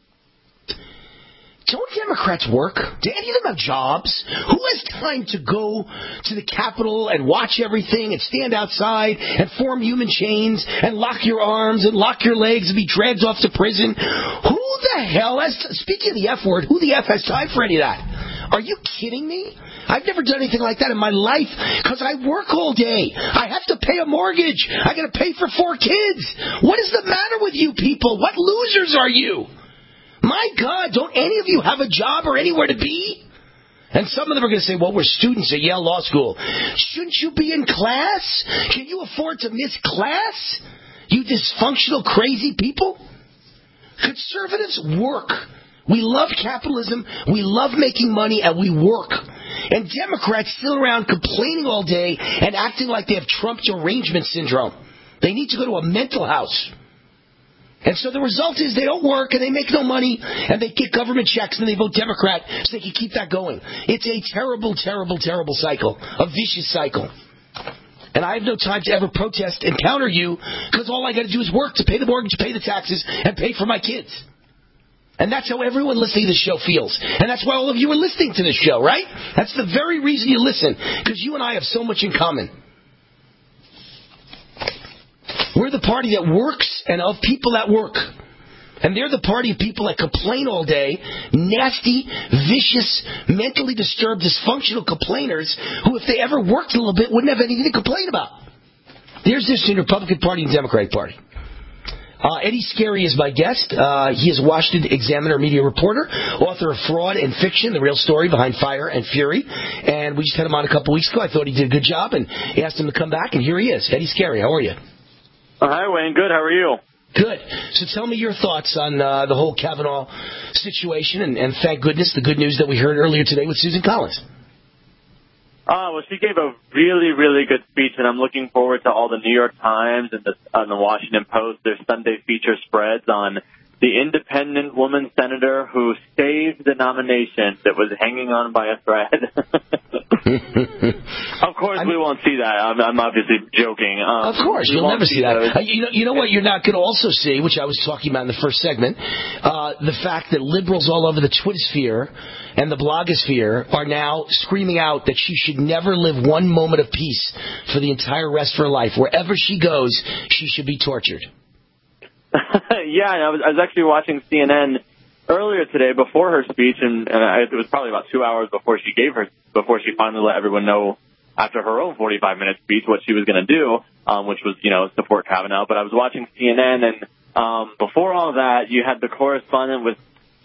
Speaker 2: Don't Democrats work? Do any of them have jobs? Who has time to go to the Capitol and watch everything and stand outside and form human chains and lock your arms and lock your legs and be dragged off to prison? Who the hell has, speaking of the F word, who the F has time for any of that? Are you kidding me? I've never done anything like that in my life because I work all day. I have to pay a mortgage. I got to pay for 4 kids. What is the matter with you people? What losers are you? My God, don't any of you have a job or anywhere to be? And some of them are going to say, well, we're students at Yale Law School. Shouldn't you be in class? Can you afford to miss class? You dysfunctional, crazy people? Conservatives work. We love capitalism. We love making money, and we work. And Democrats sit around complaining all day and acting like they have Trump derangement syndrome. They need to go to a mental house. And so the result is they don't work and they make no money and they get government checks and they vote Democrat so they can keep that going. It's a terrible, terrible, terrible cycle, a vicious cycle. And I have no time to ever protest and counter you because all I got to do is work to pay the mortgage, pay the taxes, and pay for my kids. And that's how everyone listening to this show feels. And that's why all of you are listening to this show, right? That's the very reason you listen, because you and I have so much in common. We're the party that works and of people that work. And they're the party of people that complain all day, nasty, vicious, mentally disturbed, dysfunctional complainers who, if they ever worked a little bit, wouldn't have anything to complain about. There's this in the Republican Party and Democratic Party. Eddie Scarry is my guest. He is a Washington Examiner media reporter, author of Fraud and Fiction, the real story behind Fire and Fury. And we just had him on a couple weeks ago. I thought he did a good job and asked him to come back, and here he is. Eddie Scarry, how are you?
Speaker 16: Hi, Wayne. Good. How are you?
Speaker 2: Good. So tell me your thoughts on the whole Kavanaugh situation, and thank goodness the good news that we heard earlier today with Susan Collins.
Speaker 16: Well, she gave a really, really good speech, and I'm looking forward to all the New York Times and the Washington Post, their Sunday feature spreads on the independent woman senator who saved the nomination that was hanging on by a thread. Of course, we won't see that. I'm obviously joking.
Speaker 2: Of course, you'll never see that. You know what you're not going to also see, which I was talking about in the first segment, the fact that liberals all over the Twittersphere and the blogosphere are now screaming out that she should never live one moment of peace for the entire rest of her life. Wherever she goes, she should be tortured.
Speaker 16: Yeah, and I was actually watching CNN earlier today before her speech, and it was probably about 2 hours before she finally let everyone know after her own 45-minute speech what she was going to do, which was, support Kavanaugh. But I was watching CNN, and before all that, you had the correspondent with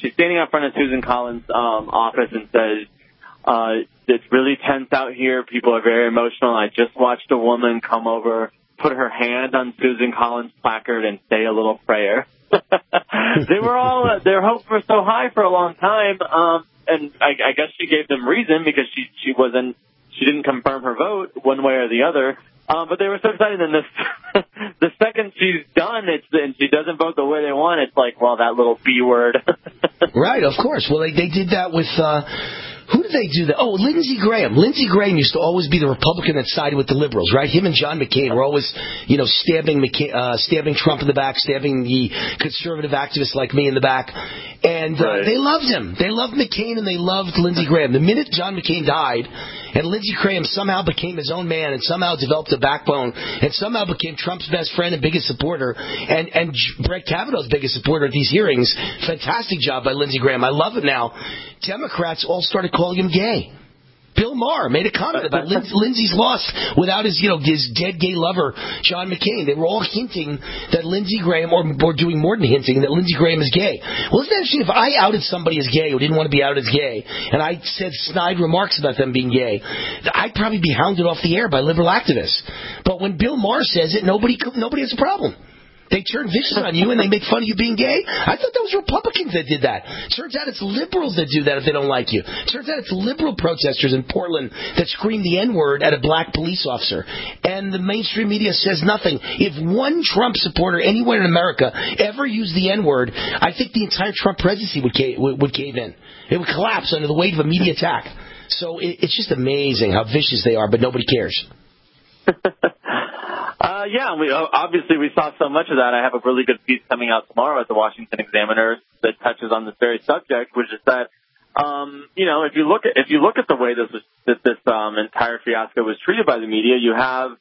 Speaker 16: she's standing out front of Susan Collins' office and says, it's really tense out here. People are very emotional. I just watched a woman come over, put her hand on Susan Collins' placard and say a little prayer. Their hopes were so high for a long time. And I guess she gave them reason because she didn't confirm her vote one way or the other. But they were so excited. And the second she's done, and she doesn't vote the way they want, it's like, well, that little B word.
Speaker 2: Right, of course. Well, they did that with. Who did they do that? Oh, Lindsey Graham. Lindsey Graham used to always be the Republican that sided with the liberals, right? Him and John McCain were always, stabbing Trump in the back, stabbing the conservative activists like me in the back. And they loved him. They loved McCain and they loved Lindsey Graham. The minute John McCain died and Lindsey Graham somehow became his own man and somehow developed a backbone and somehow became Trump's best friend and biggest supporter and Brett Kavanaugh's biggest supporter at these hearings, fantastic job by Lindsey Graham. I love it now. Democrats all started calling him gay. Bill Maher made a comment about Lindsey's lost without his dead gay lover, John McCain. They were all hinting that Lindsey Graham, or doing more than hinting, that Lindsey Graham is gay. Well, isn't that interesting? If I outed somebody as gay who didn't want to be outed as gay, and I said snide remarks about them being gay, I'd probably be hounded off the air by liberal activists. But when Bill Maher says it, nobody has a problem. They turn vicious on you and they make fun of you being gay? I thought that was Republicans that did that. Turns out it's liberals that do that if they don't like you. Turns out it's liberal protesters in Portland that scream the N-word at a black police officer. And the mainstream media says nothing. If one Trump supporter anywhere in America ever used the N-word, I think the entire Trump presidency would cave in. It would collapse under the weight of a media attack. So it's just amazing how vicious they are, but nobody cares.
Speaker 16: We saw so much of that. I have a really good piece coming out tomorrow at the Washington Examiner that touches on this very subject, which is that, if you look at the way this entire fiasco was treated by the media, you have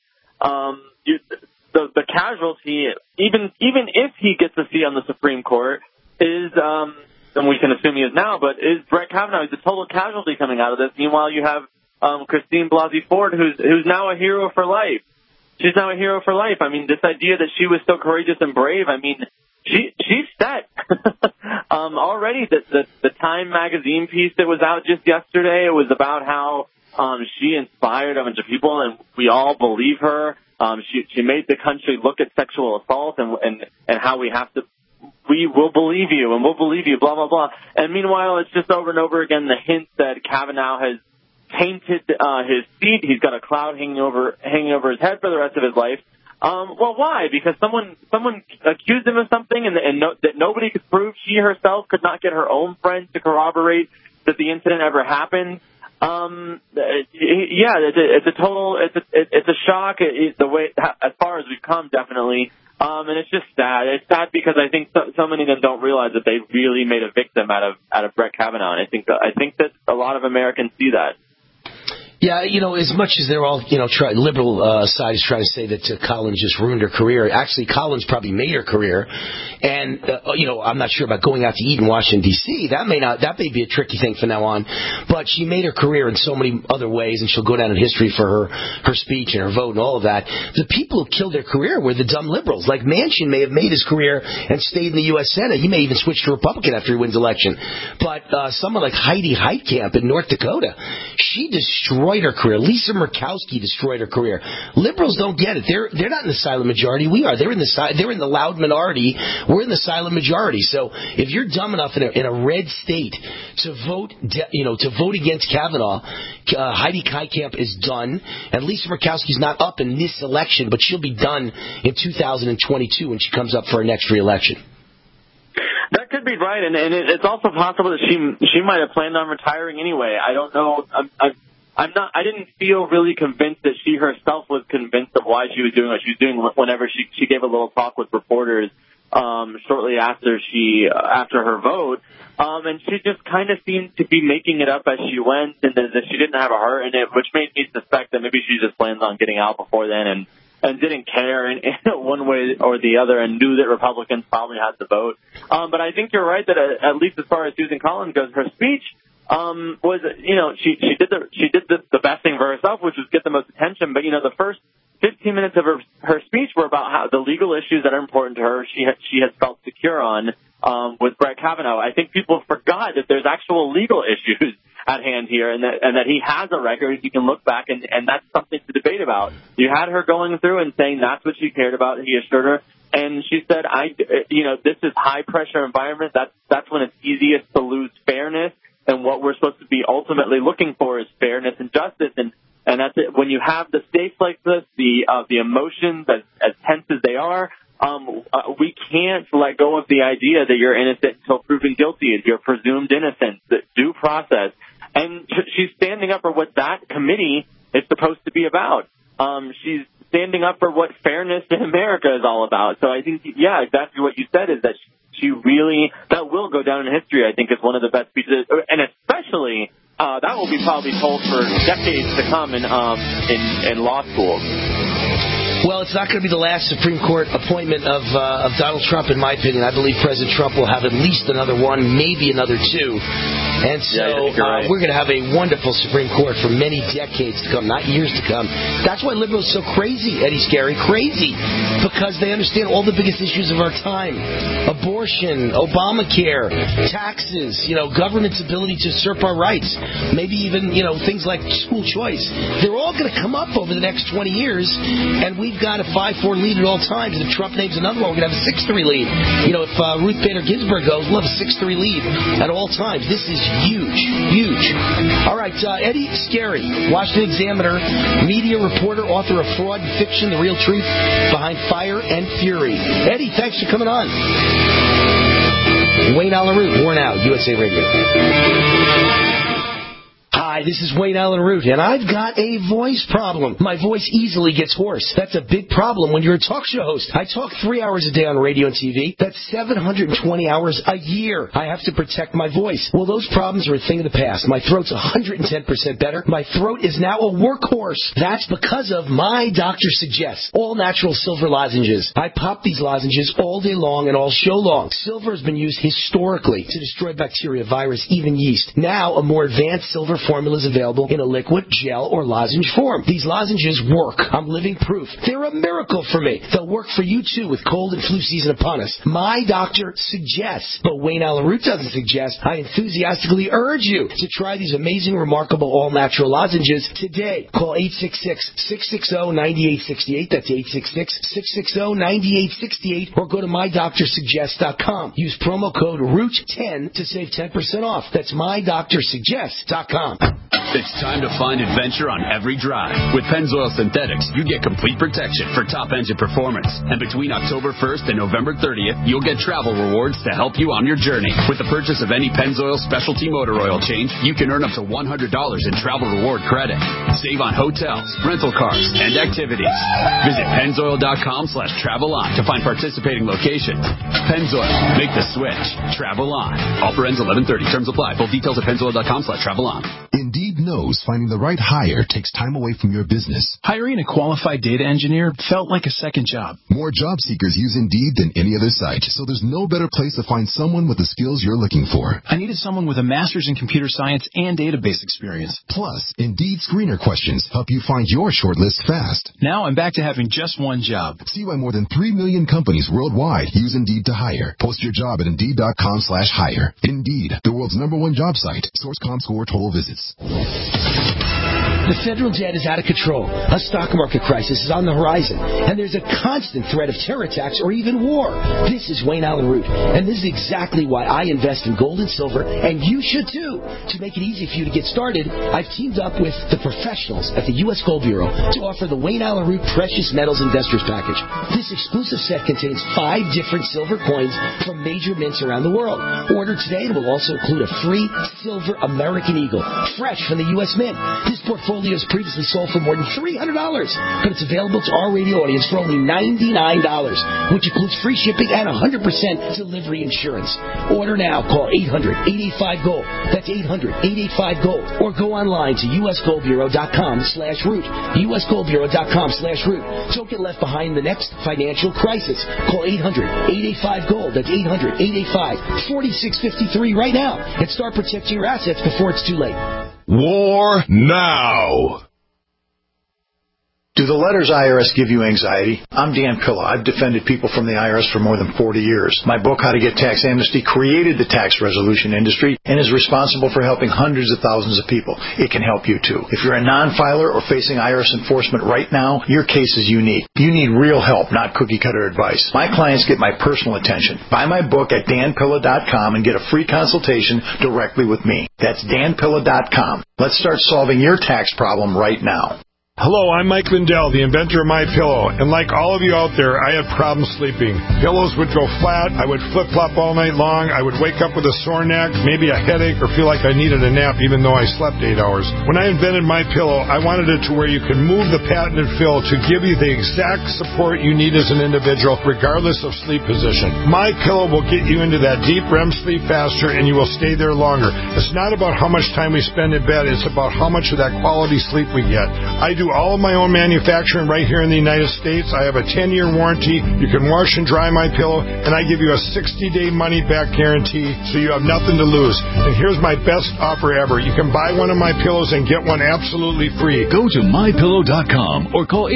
Speaker 16: the casualty. Even if he gets a seat on the Supreme Court, is and we can assume he is now, but is Brett Kavanaugh is a total casualty coming out of this. Meanwhile, you have Christine Blasey Ford, who's now a hero for life. She's now a hero for life. I mean, this idea that she was so courageous and brave, I mean, she's set. Already, the Time magazine piece that was out just yesterday, it was about how she inspired a bunch of people, and we all believe her. She made the country look at sexual assault and how we will believe you, and we'll believe you, blah, blah, blah. And meanwhile, it's just over and over again the hint that Kavanaugh has tainted his seat. He's got a cloud hanging over his head for the rest of his life. Well, why? Because someone accused him of something that nobody could prove. She herself could not get her own friends to corroborate that the incident ever happened. It's a shock. The way as far as we've come, definitely. And it's just sad. It's sad because I think so many of them don't realize that they really made a victim out of Brett Kavanaugh. And I think that a lot of Americans see that.
Speaker 2: Yeah, as much as they're all, liberal side is trying to say that Collins just ruined her career. Actually, Collins probably made her career. And, I'm not sure about going out to eat in Washington, D.C. That may be a tricky thing from now on. But she made her career in so many other ways, and she'll go down in history for her speech and her vote and all of that. The people who killed their career were the dumb liberals. Like Manchin may have made his career and stayed in the U.S. Senate. He may even switch to Republican after he wins election. But someone like Heidi Heitkamp in North Dakota, she destroyed her career. Lisa Murkowski destroyed her career. Liberals don't get it. They're not in the silent majority. We are. They're in the loud minority. We're in the silent majority. So if you're dumb enough in a red state to vote, to vote against Kavanaugh, Heidi Heitkamp is done, and Lisa Murkowski's not up in this election, but she'll be done in 2022 when she comes up for her next re-election.
Speaker 16: That could be right, and it's also possible that she might have planned on retiring anyway. I don't know. I didn't feel really convinced that she herself was convinced of why she was doing what she was doing whenever she gave a little talk with reporters shortly after her vote. And she just kind of seemed to be making it up as she went, and that she didn't have a heart in it, which made me suspect that maybe she just plans on getting out before then and didn't care in one way or the other and knew that Republicans probably had the vote. But I think you're right that at least as far as Susan Collins goes, her speech was, she did the best thing for herself, which was get the most attention. But, the 15 minutes of her speech were about how the legal issues that are important to her she has felt secure on with Brett Kavanaugh. I think people forgot that there's actual legal issues at hand here, and that he has a record. You can look back, and that's something to debate about. You had her going through and saying that's what she cared about. He assured her, and she said, this is high pressure environment. That's when it's easiest to lose fairness, and what we're supposed to be ultimately looking for is fairness and justice, and that's it. When you have the stakes like this, the emotions as tense as they are, we can't let go of the idea that you're innocent until proven guilty. You're presumed innocent. The due process. And she's standing up for what that committee is supposed to be about. She's standing up for what fairness in America is all about. So I think, yeah, exactly what you said is that she really, that will go down in history, I think, as one of the best speeches. And especially, that will be probably told for decades to come in law schools.
Speaker 2: Well, it's not going to be the last Supreme Court appointment of Donald Trump, in my opinion. I believe President Trump will have at least another one, maybe another two. And so we're going to have a wonderful Supreme Court for many decades to come, not years to come. That's why liberals are so crazy, Eddie Scary, crazy, because they understand all the biggest issues of our time. Abortion, Obamacare, taxes, government's ability to usurp our rights, maybe even, things like school choice. They're all going to come up over the next 20 years, and we've got a 5-4 lead at all times. If Trump names another one, we're going to have a 6-3 lead. If Ruth Bader Ginsburg goes, we'll have a 6-3 lead at all times. This is huge, huge. All right, Eddie Scary, Washington Examiner, media reporter, author of Fraud and Fiction, The Real Truth Behind Fire and Fury. Eddie, thanks for coming on. Wayne Allen Root, War Now, USA Radio. Hi, this is Wayne Allen Root, and I've got a voice problem. My voice easily gets hoarse. That's a big problem when you're a talk show host. I talk 3 hours a day on radio and TV. That's 720 hours a year. I have to protect my voice. Well, those problems are a thing of the past. My throat's 110% better. My throat is now a workhorse. That's because of My Doctor Suggests, all natural silver lozenges. I pop these lozenges all day long and all show long. Silver has been used historically to destroy bacteria, virus, even yeast. Now, a more advanced silver formula is available in a liquid, gel, or lozenge form. These lozenges work. I'm living proof. They're a miracle for me. They'll work for you, too, with cold and flu season upon us. My Doctor Suggests, but Wayne Allen Root doesn't suggest. I enthusiastically urge you to try these amazing, remarkable, all-natural lozenges today. Call 866-660-9868. That's 866-660-9868. Or go to MyDoctorSuggest.com. Use promo code ROOT10 to save 10% off. That's MyDoctorSuggest.com.
Speaker 17: It's time to find adventure on every drive. With Pennzoil Synthetics, you get complete protection for top engine performance. And between October 1st and November 30th, you'll get travel rewards to help you on your journey. With the purchase of any Pennzoil specialty motor oil change, you can earn up to $100 in travel reward credit. Save on hotels, rental cars, and activities. Visit Pennzoil.com/travel-on to find participating locations. Pennzoil, make the switch. Travel on. Offer ends 11/30. Terms apply. Full details at Pennzoil.com/travel-on.
Speaker 18: Indeed knows finding the right hire takes time away from your business.
Speaker 19: Hiring a qualified data engineer felt like a second job.
Speaker 18: More job seekers use Indeed than any other site, so there's no better place to find someone with the skills you're looking for.
Speaker 19: I needed someone with a master's in computer science and database experience.
Speaker 18: Plus, Indeed screener questions help you find your shortlist fast.
Speaker 19: Now I'm back to having just one job.
Speaker 18: See why more than 3 million companies worldwide use Indeed to hire. Post your job at Indeed.com/hire. Indeed, the world's #1 job site. Source ComScore total visits.
Speaker 2: The federal debt is out of control. A stock market crisis is on the horizon, and there's a constant threat of terror attacks or even war. This is Wayne Allen Root, and this is exactly why I invest in gold and silver, and you should too. To make it easy for you to get started, I've teamed up with the professionals at the U.S. Gold Bureau to offer the Wayne Allen Root Precious Metals Investors Package. This exclusive set contains 5 different silver coins from major mints around the world. Order today and will also include a free silver American Eagle, fresh from the U.S. Mint. This portfolio is previously sold for more than $300, but it's available to our radio audience for only $99, which includes free shipping and 100% delivery insurance. Order now. Call 800-885-GOLD. That's 800-885-GOLD. Or go online to usgoldbureau.com/root. usgoldbureau.com/root. Don't get left behind in the next financial crisis. Call 800-885-GOLD. That's 800-885-4653 right now and start protecting your assets before it's too late.
Speaker 1: War Now.
Speaker 5: Do the letters IRS give you anxiety? I'm Dan Pilla. I've defended people from the IRS for more than 40 years. My book, How to Get Tax Amnesty, created the tax resolution industry and is responsible for helping hundreds of thousands of people. It can help you too. If you're a non-filer or facing IRS enforcement right now, your case is unique. You need real help, not cookie-cutter advice. My clients get my personal attention. Buy my book at danpilla.com and get a free consultation directly with me. That's danpilla.com. Let's start solving your tax problem right now.
Speaker 20: Hello, I'm Mike Lindell, the inventor of MyPillow, and like all of you out there, I had problems sleeping. Pillows would go flat, I would flip-flop all night long, I would wake up with a sore neck, maybe a headache, or feel like I needed a nap even though I slept 8 hours. When I invented MyPillow, I wanted it to where you can move the patented fill to give you the exact support you need as an individual, regardless of sleep position. MyPillow will get you into that deep REM sleep faster, and you will stay there longer. It's not about how much time we spend in bed, it's about how much of that quality sleep we get. I do all of my own manufacturing right here in the United States. I have a 10-year warranty. You can wash and dry my pillow, and I give you a 60-day money-back guarantee, so you have nothing to lose. And here's my best offer ever. You can buy one of my pillows and get one absolutely free.
Speaker 21: Go to MyPillow.com or call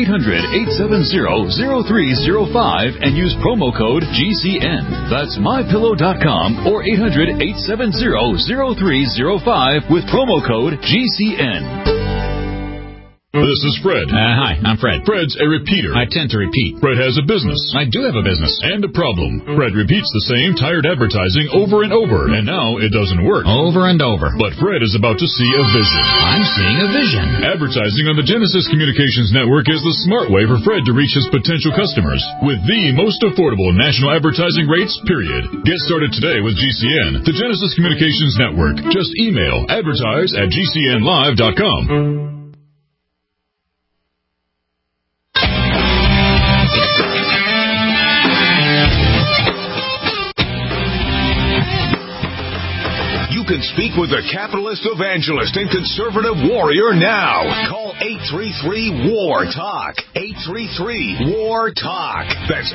Speaker 21: 800-870-0305 and use promo code GCN. That's MyPillow.com or 800-870-0305 with promo code GCN.
Speaker 22: This is Fred.
Speaker 23: Hi, I'm Fred.
Speaker 22: Fred's a repeater.
Speaker 23: I tend to repeat.
Speaker 22: Fred has a business.
Speaker 23: I do have a business.
Speaker 22: And a problem. Fred repeats the same tired advertising over and over, and now it doesn't work.
Speaker 23: Over and over.
Speaker 22: But Fred is about to see a vision.
Speaker 23: I'm seeing a vision.
Speaker 22: Advertising on the Genesis Communications Network is the smart way for Fred to reach his potential customers with the most affordable national advertising rates, period. Get started today with GCN, the Genesis Communications Network. Just email advertise@gcnlive.com.
Speaker 1: You can speak with a capitalist evangelist and conservative warrior now. Call 833-WAR-TALK. 833-WAR-TALK. That's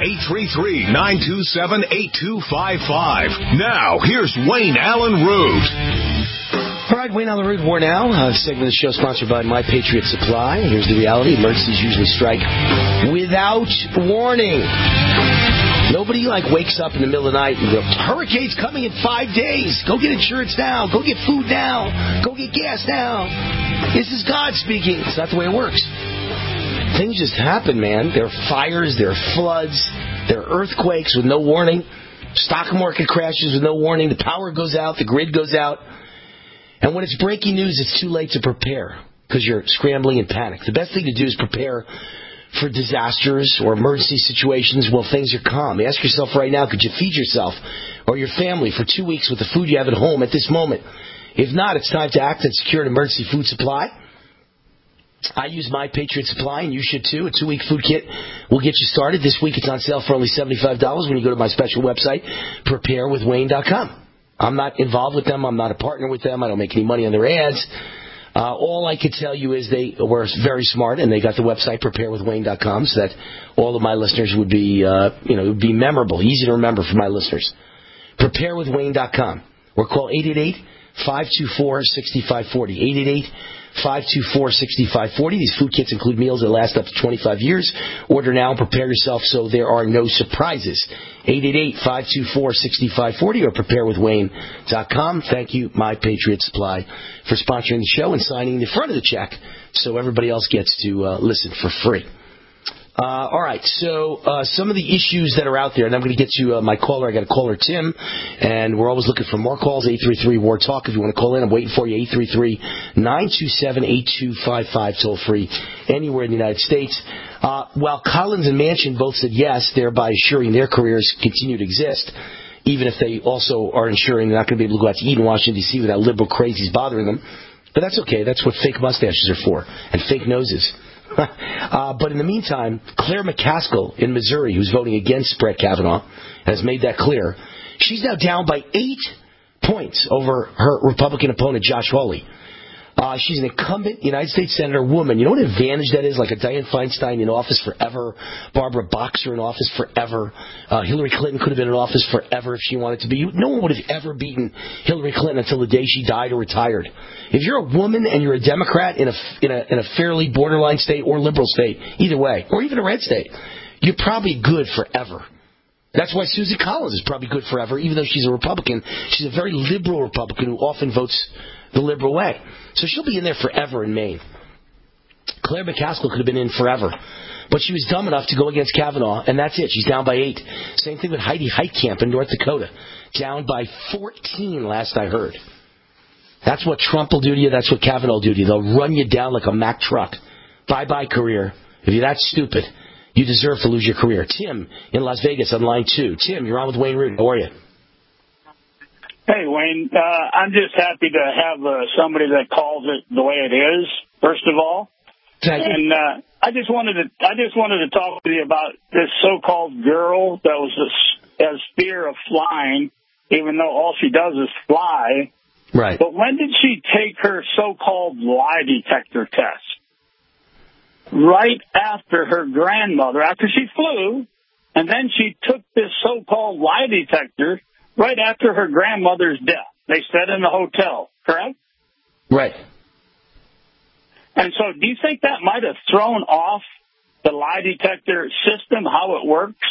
Speaker 1: 833-927-8255. Now, here's Wayne Allen Root.
Speaker 2: All right, Wayne Allen Root, War Now. Segment of the show sponsored by My Patriot Supply. Here's the reality. Emergencies usually strike without warning. Nobody, wakes up in the middle of the night and goes, hurricane's coming in 5 days. Go get insurance now. Go get food now. Go get gas now. This is God speaking. It's not the way it works. Things just happen, man. There are fires. There are floods. There are earthquakes with no warning. Stock market crashes with no warning. The power goes out. The grid goes out. And when it's breaking news, it's too late to prepare because you're scrambling in panic. The best thing to do is prepare for disasters or emergency situations while things are calm. Ask yourself right now, could you feed yourself or your family for 2 weeks with the food you have at home at this moment? If not, it's time to act and secure an emergency food supply. I use My Patriot Supply, and you should too. A 2-week food kit will get you started. This week it's on sale for only $75 when you go to my special website, preparewithwayne.com. I'm not involved with them. I'm not a partner with them. I don't make any money on their ads. All I could tell you is they were very smart, and they got the website preparewithwayne.com so that all of my listeners would be, it would be memorable, easy to remember for my listeners. Preparewithwayne.com or call 888-524-6540. 888-524-6540. These food kits include meals that last up to 25 years. Order now and prepare yourself so there are no surprises. 888-524-6540 or preparewithwayne.com. Thank you, My Patriot Supply, for sponsoring the show and signing the front of the check so everybody else gets to listen for free. All right, so some of the issues that are out there, and I'm going to get to my caller. I got a caller, Tim, and we're always looking for more calls. 833-WAR-TALK if you want to call in. I'm waiting for you. 833-927-8255, toll free, anywhere in the United States. While Collins and Manchin both said yes, thereby assuring their careers continue to exist, even if they also are ensuring they're not going to be able to go out to eat in Washington, D.C. without liberal crazies bothering them. But that's okay. That's what fake mustaches are for, and fake noses. But in the meantime, Claire McCaskill in Missouri, who's voting against Brett Kavanaugh, has made that clear. She's now down by 8 points over her Republican opponent, Josh Hawley. She's an incumbent United States Senator woman. You know what advantage that is? Like a Dianne Feinstein in office forever, Barbara Boxer in office forever. Hillary Clinton could have been in office forever if she wanted to be. No one would have ever beaten Hillary Clinton until the day she died or retired. If you're a woman and you're a Democrat in a fairly borderline state or liberal state, either way, or even a red state, you're probably good forever. That's why Susie Collins is probably good forever, even though she's a Republican. She's a very liberal Republican who often votes the liberal way. So she'll be in there forever in Maine. Claire McCaskill could have been in forever. But she was dumb enough to go against Kavanaugh, and that's it. She's down by 8. Same thing with Heidi Heitkamp in North Dakota. Down by 14 last I heard. That's what Trump will do to you. That's what Kavanaugh will do to you. They'll run you down like a Mack truck. Bye-bye, career. If you're that stupid, you deserve to lose your career. Tim in Las Vegas on line 2. Tim, you're on with Wayne Root. How are you?
Speaker 4: Hey, Wayne. I'm just happy to have somebody that calls it the way it is, first of all. And I just wanted to talk to you about this so-called girl that has fear of flying, even though all she does is fly.
Speaker 2: Right.
Speaker 4: But when did she take her so-called lie detector test? Right after her grandmother, after she flew, and then she took this so-called lie detector right after her grandmother's death. They said in the hotel, correct?
Speaker 2: Right.
Speaker 4: And so do you think that might have thrown off the lie detector system, how it works?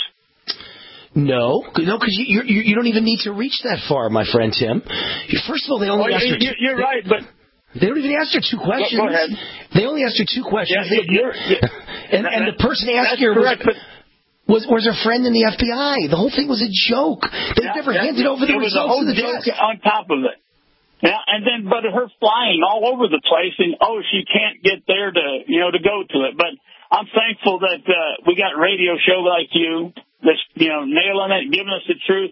Speaker 2: No, because you don't even need to reach that far, my friend Tim. First of all, they only asked her
Speaker 4: you're right, but
Speaker 2: they don't even ask her 2 questions.
Speaker 4: Go ahead.
Speaker 2: They only asked her 2 questions.
Speaker 4: Yeah,
Speaker 2: and the person asking her was her friend in the FBI. The whole thing was a joke. They never handed over the results of the test.
Speaker 4: On top of it. Yeah, and then but her flying all over the place, and she can't get there to go to it. But I'm thankful that we got a radio show like you that's nailing it, giving us the truth,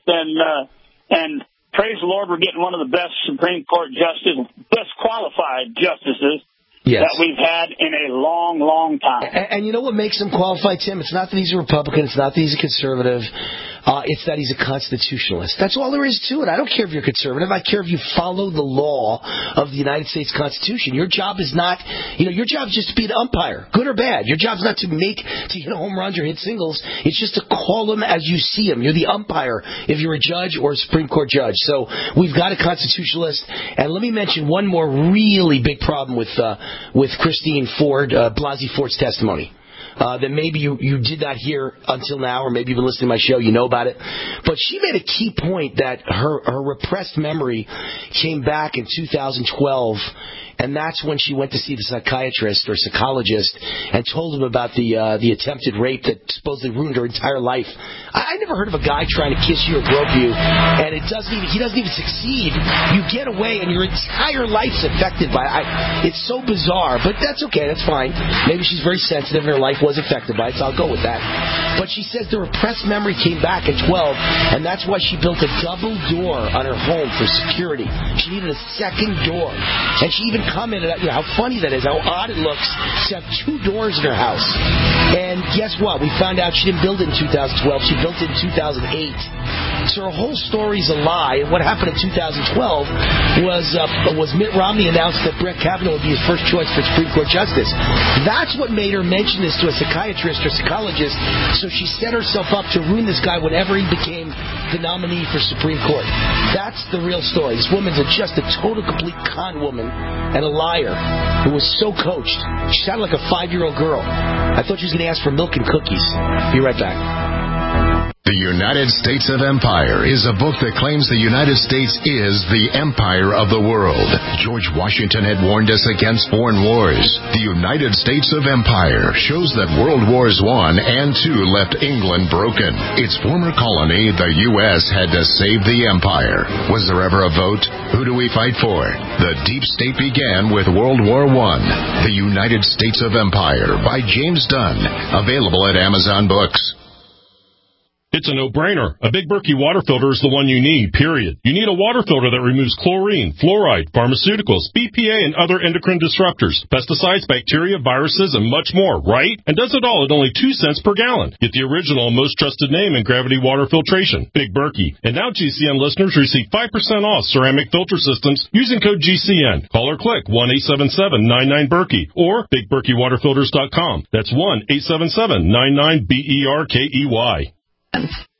Speaker 4: and praise the Lord, we're getting one of the best Supreme Court justices, best qualified justices. Yes. That we've had in a long, long time.
Speaker 2: And you know what makes him qualified, Tim? It's not that he's a Republican. It's not that he's a conservative. It's that he's a constitutionalist. That's all there is to it. I don't care if you're conservative. I care if you follow the law of the United States Constitution. Your job is not, your job is just to be an umpire, good or bad. Your job is not to hit home runs or hit singles. It's just to call them as you see them. You're the umpire if you're a judge or a Supreme Court judge. So we've got a constitutionalist. And let me mention one more really big problem with Christine Ford, Blasey Ford's testimony. That maybe you did not hear until now, or maybe you've been listening to my show, you know about it. But she made a key point that her repressed memory came back in 2012, and that's when she went to see the psychiatrist or psychologist and told him about the attempted rape that supposedly ruined her entire life. I never heard of a guy trying to kiss you or grope you, and he doesn't even succeed. You get away, and your entire life's affected by it. It's so bizarre, but that's okay. That's fine. Maybe she's very sensitive, and her life was affected by it, so I'll go with that. But she says the repressed memory came back in 12, and that's why she built a double door on her home for security. She needed a second door, and she even commented how funny that is, how odd it looks to have 2 doors in her house. And guess what? We found out she didn't build it in 2012. She built it in 2008. So her whole story's a lie. And what happened in 2012 was Mitt Romney announced that Brett Kavanaugh would be his first choice for Supreme Court justice. That's what made her mention this to a psychiatrist or psychologist. So she set herself up to ruin this guy whenever he became the nominee for Supreme Court. That's the real story. This woman's just a total, complete con woman and a liar who was so coached. She sounded like a 5-year-old girl. I thought she was going to ask for milk and cookies. Be right back.
Speaker 1: The United States of Empire is a book that claims the United States is the empire of the world. George Washington had warned us against foreign wars. The United States of Empire shows that World Wars I and II left England broken. Its former colony, the U.S., had to save the empire. Was there ever a vote? Who do we fight for? The deep state began with World War I. The United States of Empire by James Dunn. Available at Amazon Books.
Speaker 6: It's a no-brainer. A Big Berkey water filter is the one you need, period. You need a water filter that removes chlorine, fluoride, pharmaceuticals, BPA, and other endocrine disruptors, pesticides, bacteria, viruses, and much more, right? And does it all at only 2 cents per gallon. Get the original and most trusted name in gravity water filtration, Big Berkey. And now GCN listeners receive 5% off ceramic filter systems using code GCN. Call or click 1-877-99-BERKEY or BigBerkeyWaterFilters.com. That's 1-877-99-BERKEY.